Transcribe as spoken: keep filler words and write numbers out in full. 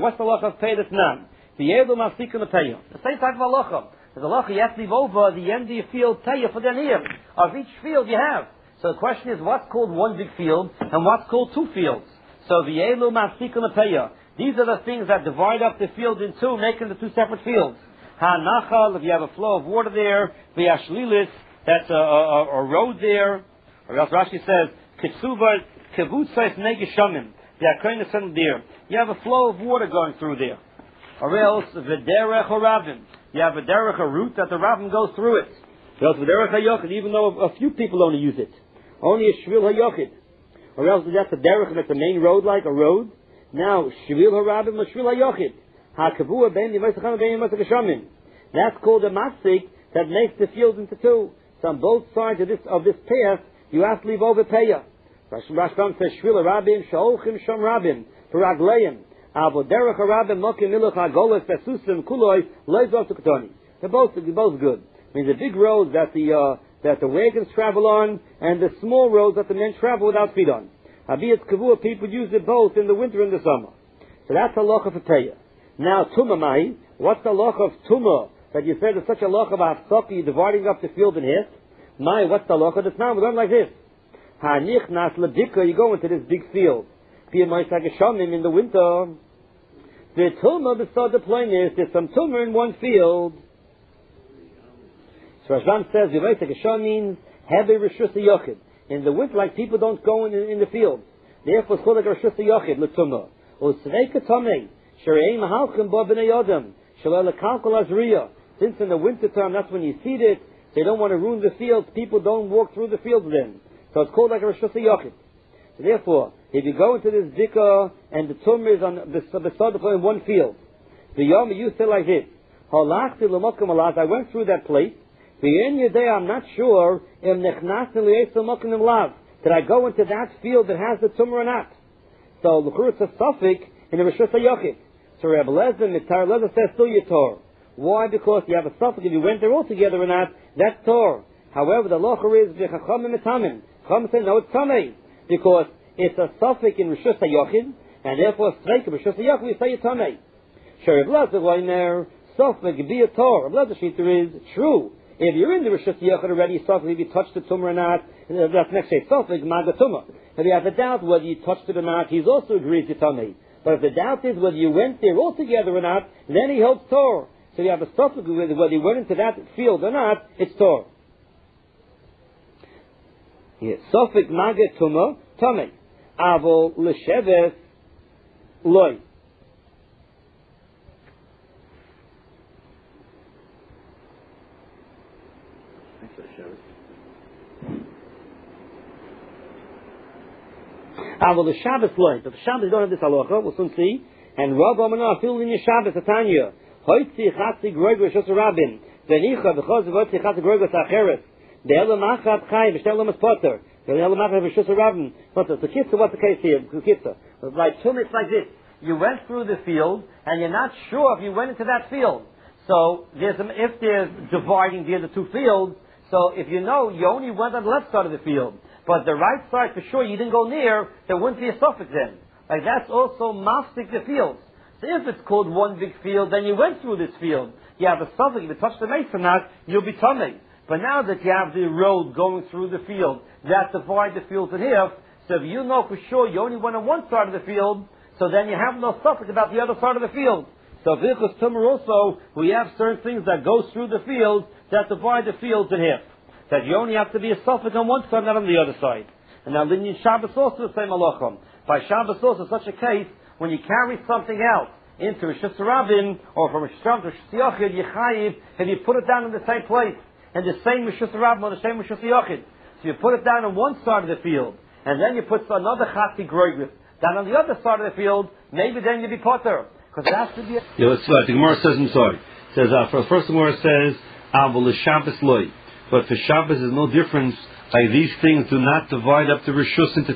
what's the halacha of pay that's none? The Yelu Masikin the Payah. The same type of halacha. The halacha you have to leave over the end of your field Payah for the Niyam. Of each field you have. So the question is, what's called one big field and what's called two fields? So the Yelu Masikin the Payah. These are the things that divide up the field in two, making the two separate fields. Ha-Nachal, if you have a flow of water there. V'Yashlilis, that's a, a, a road there. Or else Rashi says, Kitsuva, Kivutzais Negishamim. The Akoin is there. You have a flow of water going through there. Or else, V'Derech HaRabim. You have a derech, a route that the Rabbim goes through it. Or else, V'Derech HaYochid, even though a few people only use it. Only a Shvil HaYochid. Or else, that's a derech, that's a main road like a road. Now, Shvil HaRabim, or Shvil HaYochid. HaKavua ben Yimosacham ben Yimosachashamim. That's called a masik that makes the field into two. So on both sides of this of this path, you have to leave over payah. Rashbam says Shvil Rabim Shaolchim Sham Rabim for Ragleim. Avoderach Rabim Mokim Miluch Hagolos Besusim Kuloi Leizos Uktoni. They're both they're both good. I mean the big roads that the uh, that the wagons travel on, and the small roads that the men travel without feet on. Habiyat Kavua, people use it both in the winter and the summer. So that's a locha for payah. Now, Tumah Mai, what's the loch of Tumah that you said there's such a loch of Hafsaki, dividing up the field in half? Mai, what's the loch of the Tanam? We're going like this. Hanich Nas Ladika, you go into this big field. In the winter. The Tumah, beside the plain is, there's some Tumah in one field. So Rashbam says, Yivayt means, Hebe Rishus Yochid. In the winter, like people don't go in, in the field. Therefore, it's called like Rishus Yochid, L'Tumah. Or Tzveika Tomei. Since in the winter time, that's when you seed it, they don't want to ruin the fields, people don't walk through the fields then. So it's called like a Rishus HaYochid. So therefore, if you go into this dikah and the tumor is on beside the in one field, the yom you say like this, I went through that place, I'm not sure did I go into that field that has the tumor or not. So the it's a suffix in the Rishus HaYochid. So Rebbe Lezer, Mitar Lezer says still your Torah. Why? Because you have a suffix. If you went there all together or not, that's Torah. However, the locher is v'chachamim etamim. Chachamim say no, it's tamei, because it's a suffix in Rishus HaYochid, and therefore straight in Rishus HaYochid we say it's tamei. So Rebbe Lezer loiner suffix be a Torah. Rebbe Lezer shita is true. If you're in the Rishus HaYochid already, suffix if you touched the tumor or not, that's next day suffix maga tumah. If you have a doubt whether you touched it or not, he's also agrees to tamei. But if the doubt is whether you went there altogether or not, then he holds Torah. So you have a suffix whether you went into that field or not, it's Torah. Yes, suffix maget tumah, tamei. Avol l'sheves loy. Avol the Shabbos loy. But the Shabbos don't have this halacha, we'll soon see. And Rav Amanah filled in your Shabbos, Atanya. Hoitzi chatzi groigos shos rabin. Venicha v'chos v'hoitzi chatzi groigos acheres. De'elam achat chai v'shtelam es potter. De'elam achat v'shos rabin. Potter. So Kitza, what's the case here? Kitza. Like two minutes like this. You went through the field, and you're not sure if you went into that field. So there's a, if there's dividing the other two fields, so if you know you only went on the left side of the field, but the right side for sure you didn't go near, there wouldn't be a suffix then. Like that's also mafsik the fields. So if it's called one big field, then you went through this field. You have a suffix, if you touch the mace or not, you'll be tummy. But now that you have the road going through the field, that divide the fields in half, so if you know for sure you only went on one side of the field, so then you have no suffix about the other side of the field. So Vilchus Tumor also, we have certain things that go through the field that divide the fields in half. That you only have to be a suffix on one side, not on the other side. And now Linyan Shabbos also the same halachah. By Shabbos also, such a case, when you carry something out into Rishus Rabin, or from Rishus Rabin to Rishus Yochid, you chayiv, and you put it down in the same place, in the same Rishus Rabin or the same Rishus Yochid. So you put it down on one side of the field, and then you put another Chati Groigris down on the other side of the field, maybe then you'll be potter. Because it has to be a... Yeah, that's right. The Gemara says, I'm sorry. It says, uh, for the first Gemara says, Avol Shabbos loy. But for Shabbos, there's no difference. Like these things do not divide up the Rishus into